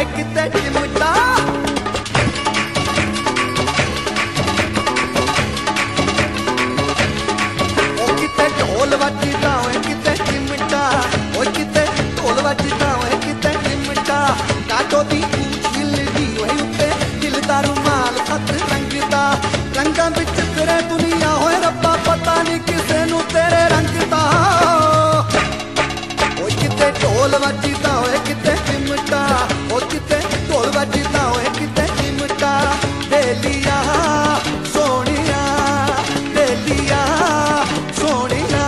ਓਏ ਕਿਤੇ ਚਿਮਟਾ ਓ ਕਿਤੇ ਢੋਲ ਵੱਜਦਾ ਓਏ ਕਿਤੇ ਚਿਮਟਾ ਓਏ ਕਿਤੇ ਢੋਲ ਵੱਜਦਾ ਓਏ ਕਿਤੇ ਚਿਮਟਾ ਕਾਟੋ ਦੀ ਹਿੱਲਦੀ ਓਏ ਉੱਤੇ ਦਿਲ ਦਾ ਰੁਮਾਲ ਸੱਤ ਰੰਗ ਦਾ ਰੰਗਾਂ ਵਿੱਚ ਫਿਰੇ ਦੁਨੀਆ ਹੋਏ ਰੱਬਾ ਪਤਾ ਨਹੀਂ ਕਿਸੇ ਨੂੰ ਤੇਰੇ ਰੰਗ ਦਾ ਓਏ ਕਿਤੇ ਢੋਲ ਵੱਜਦਾ ਓਏ ਕਿਤੇ ਚਿਮਟਾ ਓ ਕਿਤੇ ਢੋਲ ਵੱਜਦਾ ਓਏ ਕਿਤੇ ਚਿਮਟਾ ਬੇਲੀਆ ਸੋਹਣੀਆ ਬੇਲੀਆ ਸੋਹਣੀਆ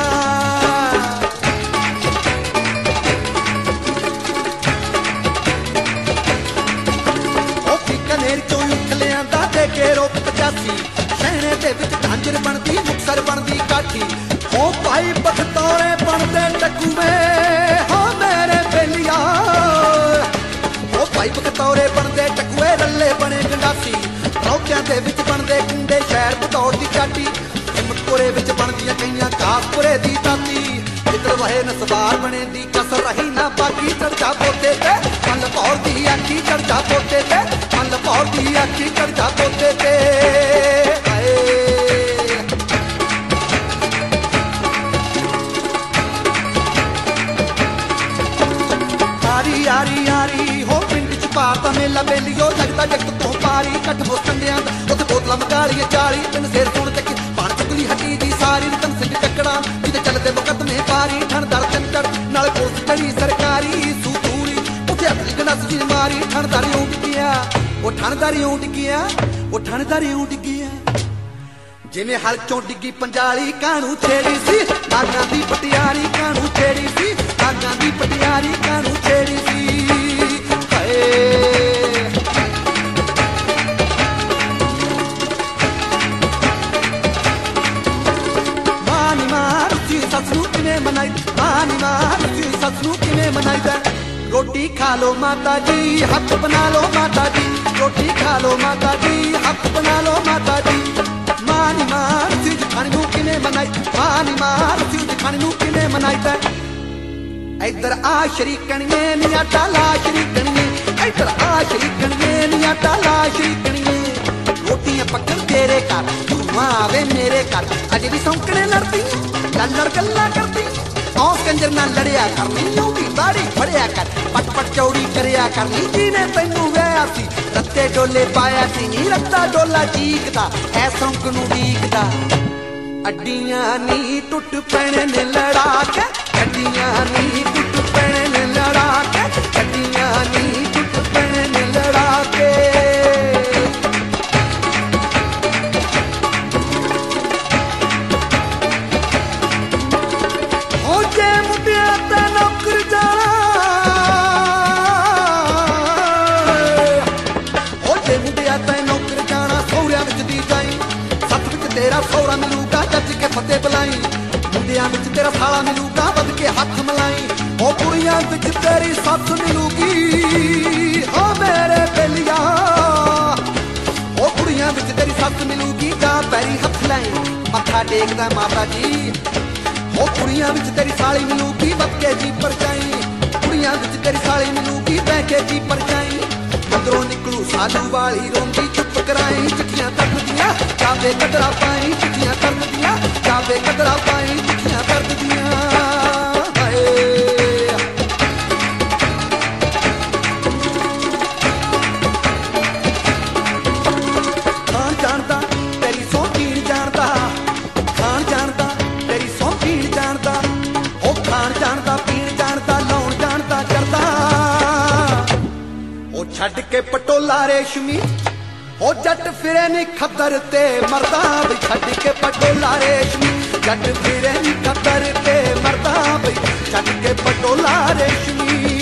ਓ ਕਨੇਰ ਚੋਂ ਲੁੱਕ ਲਿਆਂਦਾ ਦੇ ਕੇ ਰੋਕ 85 ਸਹਿਣੇ ਦੇ ਵਿੱਚ ਝਾਂਜਰ ਬਣਦੀ ਮੁਕਤਸਰ ਬਣਦੀ ਕਾਠੀ ਓ ਭਾਈ ਬਖਤੌਰੇ ਬਣਦੇ ਟਕੂਏ ਹੋ ਮੇਰੇ ਬੇਲੀਆ ਓ ਭਾਈ ਬਖਤੌਰੇ ਬਣਦੇ ਟਕੂਏ ਰੱਲੇ ਬਣੇ ਗੰਡਾਸੀ ਰੌਕਿਆਂ ਦੇ ਵਿੱਚ ਬਣਦੇ ਕੁੰਡੇ ਸ਼ਹਿਰ ਪਤੌੜ ਦੀ ਚਾਟੀ ਹਿੰਮਤਪੁਰੇ ਵਿੱਚ ਬਣਦੀਆਂ ਕਈਆਂ ਕਾਸਪੁਰੇ ਦੀ ਤਾਤੀ ਜਿੱਧਰ ਵਹੇ ਨਸਬਾਰ ਬਣੇ ਦੀ ਕਸਰ ਰਹੀ ਨਾ ਬਾਕੀ ਚੜ੍ਹਦਾ ਪੋਤੇ ਤੇ ਮੱਲ ਭੌਰ ਦੀ ਆਖੀ ਚੜ੍ਹਦਾ ਪੋਤੇ ਤੇ ਮੱਲ ਭੌਰ ਦੀ ਆਖੀ ਚੜ੍ਹਦਾ ਪੋਤੇ ਤੇ ਯਾਰੀ ਯਾਰੀ ਹੋ ਪਿੰਡ ਚ ਪਾਤਾ ਮੇਲਾ ਬੇਲੀਓ ਲੱਗਦਾ ਜਗਤ ਤੋਂ ਪਾਰੀ ਕੱਠ ਬੋਸੰਦਿਆਂ ਦਾ ਉੱਥੇ ਬੋਤਲਾਂ ਮਕਾਲੀਏ 40 ਤਿੰਨ ਸਿਰ ਸੁਣ ਤੇ ਪਾਣ ਚੁਗਲੀ ਹੱਟੀ ਦੀ ਸਾਰੀ ਰਤਨ ਸਿੰਘ ਟੱਕੜਾ ਜਿਹਦੇ ਚੱਲਦੇ ਮੁਕੱਦਮੇ ਪਾਰੀ ਠਣਦਾਰ ਚੰਦਰ ਨਾਲ ਪੁਲਿਸ ਚੜੀ ਸਰਕਾਰੀ ਸੂਤੂਰੀ ਉੱਥੇ ਅਸਲੀ ਗੰਡਾਸ ਜੀ ਮਾਰੀ ਠਣਦਾਰੀ ਉੱਡ ਗਿਆ ਉਹ ਠਣਦਾਰੀ ਉੱਡ ਗਿਆ ਉਹ ਠਣਦਾਰੀ ਉੱਡ ਗਿਆ ਜਿਵੇਂ ਹਲ ਚੋਂ ਡਿੱਗੀ ਪੰਜਾਲੀ ਕਾਹਨੂੰ ਛੇੜੀ ਸੀ ਨਾਗਾਂ ਦੀ ਪਟਿਆਰੀ ਕਾਹਨੂੰ ਛੇੜੀ ਸੀ ਨਾਗਾਂ ਦੀ ਪਟਿਆਰੀ ਕਾਹਨੂੰ ਛੇੜੀ ਸੀ ਹਾਏ ਮਾਨੀ ਮਾਰ ਸੀ ਸੱਸ ਨੂੰ ਕਿਵੇਂ ਮਨਾਈ ਮਾਨੀ ਮਾਰ ਸੀ ਸੱਸ ਨੂੰ ਕਿਵੇਂ ਮਨਾਈਦਾ ਰੋਟੀ ਖਾ ਲੋ ਮਾਤਾ ਜੀ ਹੱਥ ਬਣਾ ਲੋ ਮਾਤਾ ਜੀ ਰੋਟੀ ਖਾ ਲੋ ਮਾਤਾ ਜੀ ਹੱਥ ਬਣਾ ਲੋ ਮਾਤਾ ਜੀ ਮਾਨੀ ਮਾਰ ਸੀ ਜਖਾਣੀ ਨੂੰ ਕਿਵੇਂ ਮਨਾਈ ਮਾਨੀ ਮਾਰ ਸੀ ਜਖਾਣੀ ਨੂੰ ਕਿਵੇਂ ਮਨਾਈਦਾ ਇੱਧਰ ਆ ਸ਼ਰੀਕਣੀਏ ਨੀ ਆਟਾ ਲਾ ਸ਼ਰੀਕਣੀਏ ਇੱਧਰ ਆ ਸ਼ਰੀਕਣੀਏ ਨੀ ਆਟਾ ਲਾ ਸ਼ਰੀਕਣੀਏ ਰੋਟੀਆਂ ਪੱਕਣ ਤੇਰੇ ਘਰ ਤੂੰ ਆਵੇ ਮੇਰੇ ਘਰ ਅਜੇ ਵੀ ਸੌਂਕਣੇ ਲੜਦੀ ਲੜ ਗੱਲਾਂ ਕਰਦੀ ਔਸ ਕੰਜਰ ਨਾਲ ਲੜਿਆ ਕਰਨੀ ਉਹਦੀ ਦਾੜੀ ਫੜਿਆ ਕਰ ਪਟ ਪਟ ਚੌੜੀ ਕਰਿਆ ਕਰਨੀ ਜਿਹਨੇ ਤੈਨੂੰ ਵਿਆਹਿਆ ਸੀ ਰੱਤੇ ਡੋਲੇ ਪਾਇਆ ਸੀ ਨੀ ਰੱਤਾ ਡੋਲਾ ਚੀਕਦਾ ਐ ਸੌਂਕ ਨੂੰ ਡੀਕਦਾ ਅੱਡੀਆਂ ਨੀ ਟੁੱਟ ਪੈਣੇ ਨੇ ਲੜਾ ਕੇ ਅੱਡੀਆਂ ਨੀ ਟੁੱਟ ਪੈਣੇ ਨੇ ਲੜਾ ਕੇ ਅੱਡੀਆਂ ਨੀ ਟੁੱਟ ਪੈਣੇ ਨੇ ਲੜਾ ਕੇ ਹੋ ਜੇ ਮੁੰਡਿਆਂ ਤੇ ਨੌਕਰ ਜਾਣਾ ਹੋ ਜੇ ਮੁੰਡਿਆਂ ਤੇ ਨੌਕਰ ਜਾਣਾ ਸਹੁਰਿਆਂ ਵਿੱਚ ਦੀ ਜਾਈ ਸੱਤ ਵਿੱਚ ਤੇਰਾ ਸਹੁਰਾ ਮਿਲੂਗਾ ਜੱਜ ਕੇ ਫਤਿਹ ਬੁਲਾਈ ਮੁੰਡਿਆਂ ਵਿੱਚ ਤੇਰਾ ਸਾਲਾ ਮਿਲੂਗਾ ਵੱਧ ਕੇ ਹੱਥ ਮਲਾਈ ਉਹ ਕੁੜੀਆਂ ਵਿੱਚ ਤੇਰੀ ਸੱਸ ਮਿਲੂਗੀ ਹੋ ਮੇਰੇ ਬੇਲੀਆ ਉਹ ਕੁੜੀਆਂ ਵਿੱਚ ਤੇਰੀ ਸੱਸ ਮਿਲੂਗੀ ਜਾਂ ਪੈਰੀ ਹੱਥ ਲਾਈ ਮੱਥਾ ਟੇਕਦਾ ਮਾਤਾ ਜੀ ਉਹ ਕੁੜੀਆਂ ਵਿੱਚ ਤੇਰੀ ਸਾਲੀ ਮਿਲੂਗੀ ਵੱਧ ਕੇ ਜੀ ਪਰਚਾਈ ਕੁੜੀਆਂ ਵਿੱਚ ਤੇਰੀ ਸਾਲੀ ਮਿਲੂਗੀ ਬਹਿ ਕੇ ਜੀ ਪਰਚਾਈ ਅੰਦਰੋਂ ਨਿਕਲੂ ਸਾਲੂ ਵਾਲੀ ਰੋਂਦੀ ਚੁੱਪ ਕਰਾਈ ਚਿੱਠੀਆਂ ਤੱਕਦੀਆਂ ਜਾਵੇ ਕਦਰਾ ਪਾਈ ਚਿੱਠੀਆਂ ਤੱਕਦੀਆਂ ਜਾਵੇ ਕਦਰਾ ਪਾਈ ਚਿੱਠੀਆਂ ਤੱਕਦੀਆਂ ਹਾਏ ਖਾਣ ਜਾਣਦਾ ਤੇਰੀ ਸੌਂ ਪੀਣ ਜਾਣਦਾ ਖਾਣ ਜਾਣਦਾ ਤੇਰੀ ਸੌਂ ਪੀਣ ਜਾਣਦਾ ਉਹ ਖਾਣ ਜਾਣਦਾ ਪੀਣ ਜਾਣਦਾ ਲਾਉਣ ਜਾਣਦਾ ਕਰਦਾ ਉਹ ਛੱਡ ਕੇ ਪਟੋਲਾ ਰੇਸ਼ਮੀ ਉਹ ਜੱਟ ਫਿਰੇ ਨੀ ਖੱਦਰ ਤੇ ਮਰਦਾ ਬਈ ਛੱਡ ਕੇ ਪਟੋਲਾ ਰੇਸ਼ਮੀ ਜੱਟ ਫਿਰੇ ਨੀ ਖੱਦਰ ਤੇ ਮਰਦਾ ਬਈ ਛੱਡ ਕੇ ਪਟੋਲਾ ਰੇਸ਼ਮੀ